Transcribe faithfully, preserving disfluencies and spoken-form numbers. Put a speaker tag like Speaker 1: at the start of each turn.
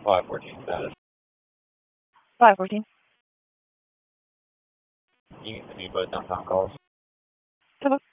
Speaker 1: five fourteen status.
Speaker 2: five fourteen.
Speaker 1: You can send me both downtown calls.
Speaker 2: Hello.